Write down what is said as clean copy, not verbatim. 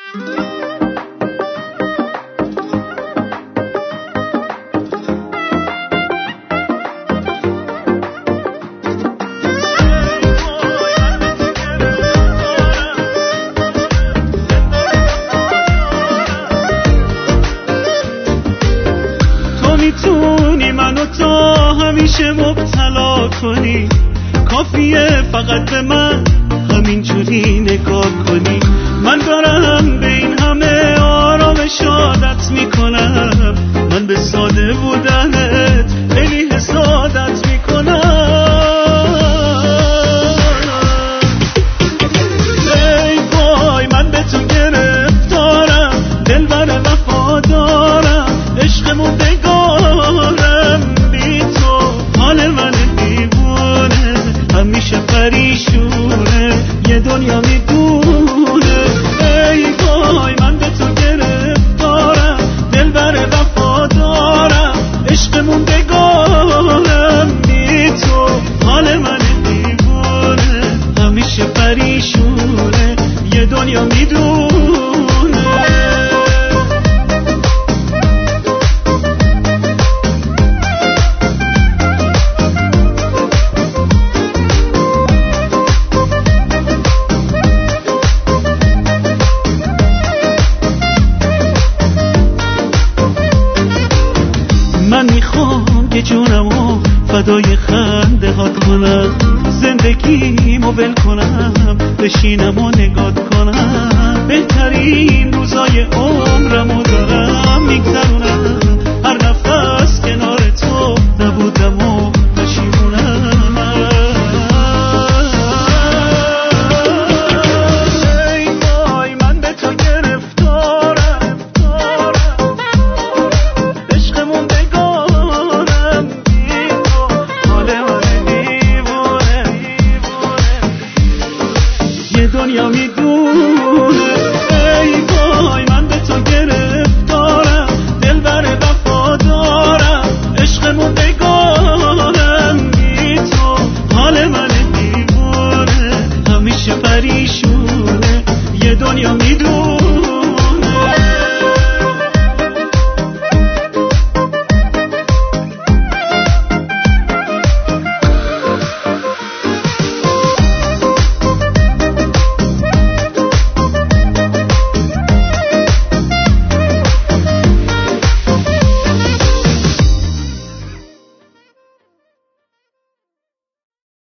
میتونی منو تا همیشه مبتلا کنی، کافیه فقط به من همینجوری نگاه کنی. من دارم به این همه آرامش عادت میکنم، من به ساده بودنت خیلی حسادت میکنم. ای وای من به تو گرفتارم، دلبر وفادارم، عشق موندگارم بی تو، حال من دیوونه همیشه پریشونه، یه دنیا میدونه. ای وای من به تو گرفتارم، دلبر وفادارم، عشق موندگارم بی تو، حال من دیوونه همیشه پریشونه، یه دنیا میدونه. من میخوام یه جونمو فدای خنده هات کنم، زندگیمو ول کنم، بشینم و نگات کنم، بهترین روزای عمرمو دارم میگذرونم، هر نفس کنار تو نبودم و پشیمونم. ای وای من به تو گرفتارم، عشق موندگارم بی تو، حال من دیوونه، یه دنیا میدونه. ای وای